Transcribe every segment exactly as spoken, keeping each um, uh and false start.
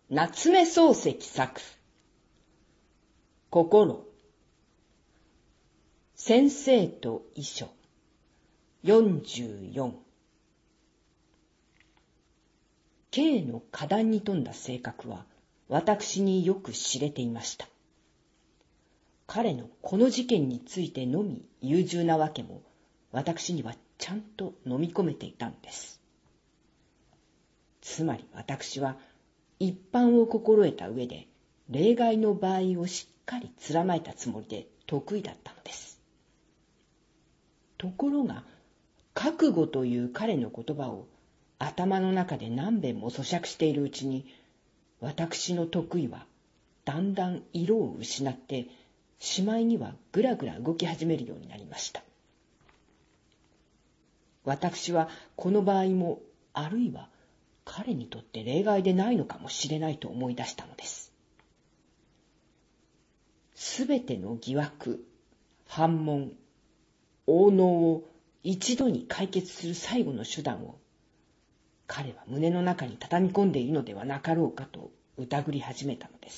夏目漱石作心先生と遺書よんじゅうよん。 K の果断に富んだ性格は私によく知れていました。彼のこの事件についてのみ優柔なわけも私にはちゃんと飲み込めていたんです。つまり私は一般を心得た上で例外の場合をしっかり貫いたつもりで得意だったのです。ところが覚悟という彼の言葉を頭の中で何遍も咀嚼しているうちに、私の得意はだんだん色を失ってしまいにはぐらぐら動き始めるようになりました。私はこの場合もあるいは彼にとって例外でないのかもしれないと思い出したのです。すべての疑惑、反問、応能を一度に解決する最後の手段を彼は胸の中に畳み込んでいるのではなかろうかと疑り始めたのです。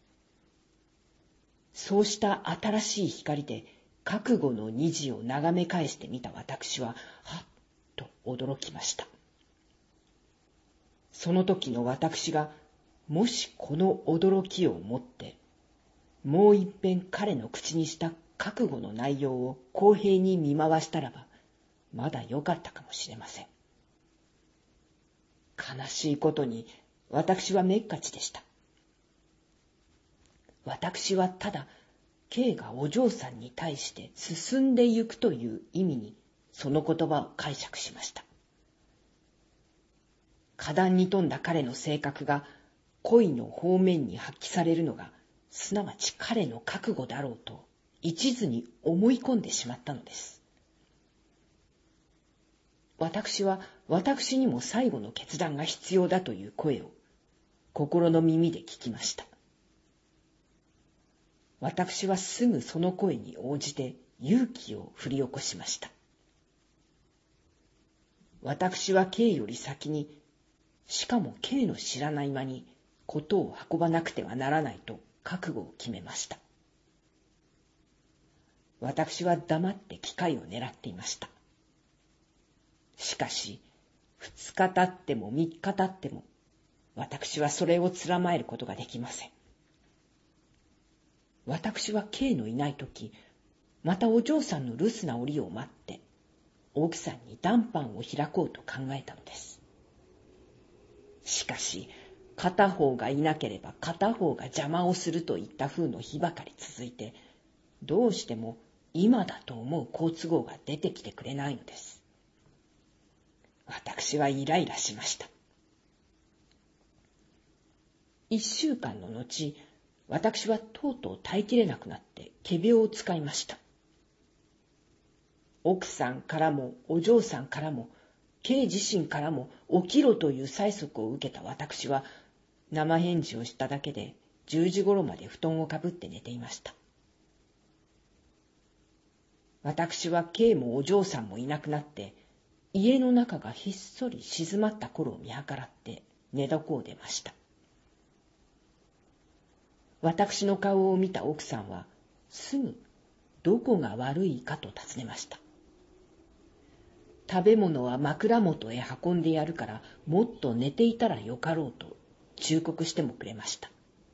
そうした新しい光で覚悟の虹を眺め返してみた私ははっと驚きました。その時の私がもしこの驚きをもってもう一遍彼の口にした覚悟の内容を公平に見回したらばまだよかったかもしれません。悲しいことに私はめっかちでした。私はただ K がお嬢さんに対して進んでゆくという意味にその言葉を解釈しました。果断に富んだ彼の性格が恋の方面に発揮されるのがすなわち彼の覚悟だろうと一途に思い込んでしまったのです。私は私にも最後の決断が必要だという声を心の耳で聞きました。私はすぐその声に応じて勇気を振り起こしました。私は K より先に、しかも K の知らない間にことを運ばなくてはならないと覚悟を決めました。私は黙って機会を狙っていました。しかし、二日経っても三日経っても、私はそれをつらまえることができません。私は K のいないとき、またお嬢さんの留守な折を待って、奥さんに談判を開こうと考えたのです。しかし、片方がいなければ片方が邪魔をするといった風の日ばかり続いて、どうしても今だと思う好都合が出てきてくれないのです。私はイライラしました。一週間の後、私はとうとう耐えきれなくなって仮病を使いました。奥さんからもお嬢さんからも K 自身からも起きろという催促を受けた私は生返事をしただけでじゅうじ頃まで布団をかぶって寝ていました。私は K もお嬢さんもいなくなって家の中がひっそり静まった頃を見計らって寝床を出ました。私の顔を見た奥さんはすぐどこが悪いかと尋ねました。食べ物は枕元へ運んでやるからもっと寝ていたらよかろうと忠告してもくれました。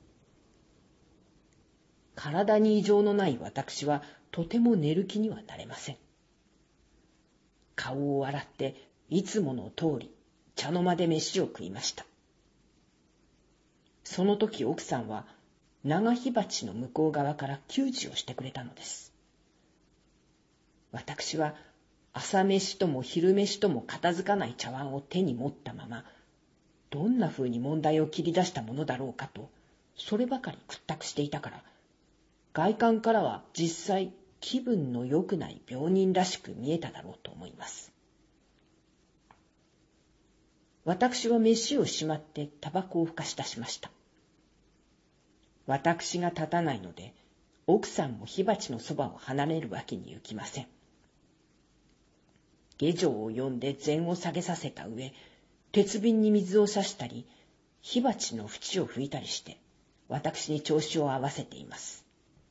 体に異常のない私はとても寝る気にはなれません。顔を洗っていつもの通り茶の間で飯を食いました。その時奥さんは長火鉢の向こう側から給仕をしてくれたのです。私は朝飯とも昼飯とも片付かない茶碗を手に持ったまま、どんな風に問題を切り出したものだろうかと、そればかり屈託していたから、外観からは実際気分の良くない病人らしく見えただろうと思います。私は飯をしまってタバコをふかし出しました。私が立たないので、奥さんも火鉢のそばを離れるわけにいきません。下女を呼んで膳を下げさせた上、鉄瓶に水を差したり、 火鉢の縁を拭いたりして、私に調子を合わせています。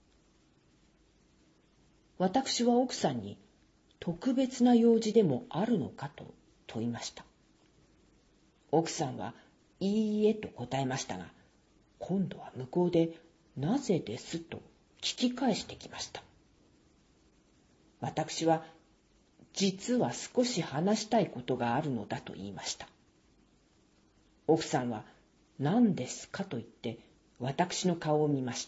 私は奥さんに、特別な用事でもあるのかと問いました。奥さんは、いいえと答えましたが、今度は向こうで、なぜですと聞き返してきました。私は、実は少し話したいことがあるのだと言いました。奥さんは、何ですかと言って、私の顔を見ました。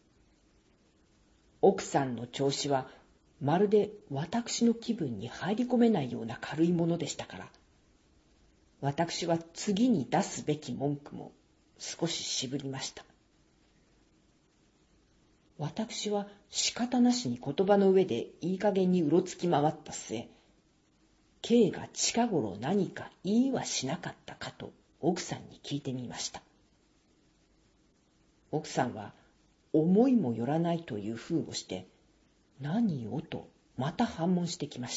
奥さんの調子は、まるで私の気分に入り込めないような軽いものでしたから、私は次に出すべき文句も少し渋りました。私は仕方なしに言葉の上でいい加減にうろつき回った末、K が近頃何か言いはしなかったかと奥さんに聞いてみました。奥さんは思いもよらないという風をして、何をとまた反問してきました。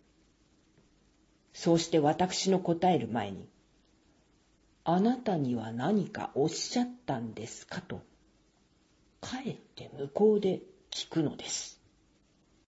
そうして私の答える前に、あなたには何かおっしゃったんですかと、かえって向こうで聞くのです。